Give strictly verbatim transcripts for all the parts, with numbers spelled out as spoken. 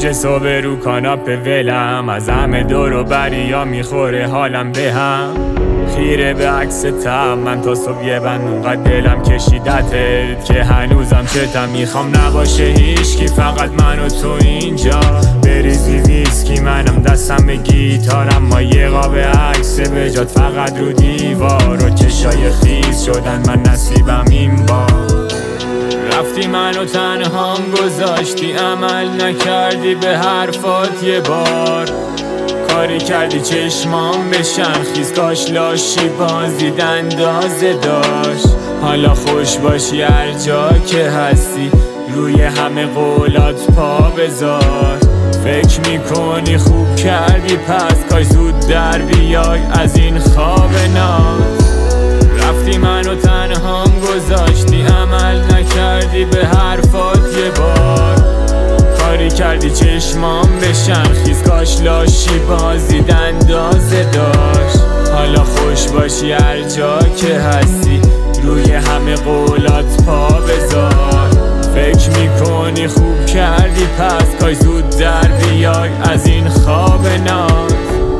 پنج صبح رو کاناپه ولم، از همه دور و بریا میخوره حالم به هم. خیره به عکس تم من تا صبح یه بند اونقدر دلم کشیدتت که هنوزم چتم میخوام نباشه هیچکی، فقط من و تو اینجا. بریزی ویسکی منم دستم به گیتارم، ما یه قاب عکس به جات فقط رو دیوار و چشای خیز شدن من نصیبم این بار. رفتی منو تنهام گذاشتی، عمل نکردی به حرفات یه بار. کاری کردی چشمام بشن خیز، کاش لاشی بازی اندازه داشت. حالا خوش باشی هر جا که هستی، روی همه قولات پا بذار. فکر میکنی خوب کردی پس کاش زود در بیای از این خواب ناز. رفتی منو تنهام گذاشتی، عمل نکردی به حرفات یه بار. کاری کردی چشمام بشن خیز، کاش لاشی بازی اندازه داشت. حالا خوش باشی هر جا که هستی، روی همه قولات پا بذار. فکر میکنی خوب کردی پس کاش زود در بیای از این خواب ناز.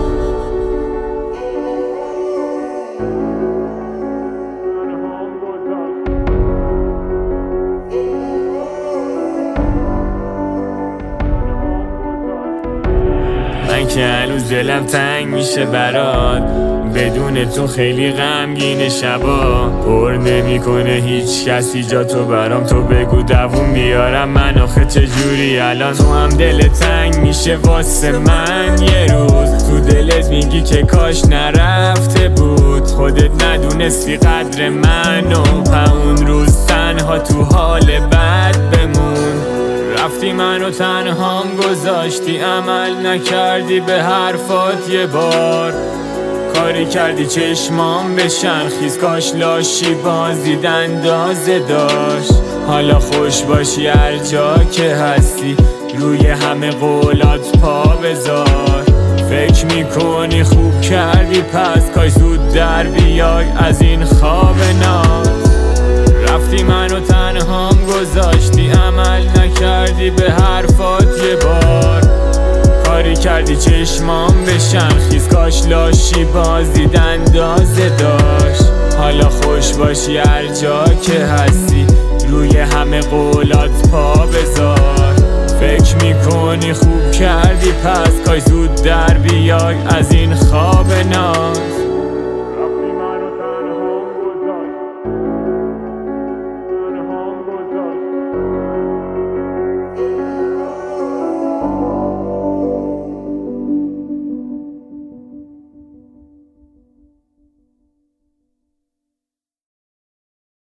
من که هنوز دلم تنگ میشه برات، بدون تو خیلی غمگین شبا. پر نمیکنه هیچ کسی جا تو برام، تو بگو دووم بیارم من آخه چجوری الان. تو هم دل تنگ میشه واسه من یه روز، تو دلت میگی که کاش نرفته بود. خودت ندونستی قدر منو، همون روز تنها تو حال بد بمون. رفتی منو تنهام گذاشتی، عمل نکردی به حرفات یه بار. کاری کردی چشمام بشن خیز، کاش لاشی بازی اندازه داشت. حالا خوش باشی هر جا که هستی، روی همه قولات پا بذار. فکر میکنی خوب کردی پس کاش زود در بیای از این خواب ناز. رفتی منو تنهام گذاشتی، عمل نکردی به حرفات یه بار. کاری کردی چشمام بشن خیز، کاش لاشی بازی اندازه داشت. حالا خوش باشی هر جا که هستی، روی همه قولات پا بذار. فکر میکنی خوب کردی پس کاش زود در بیای از این خواب ناز.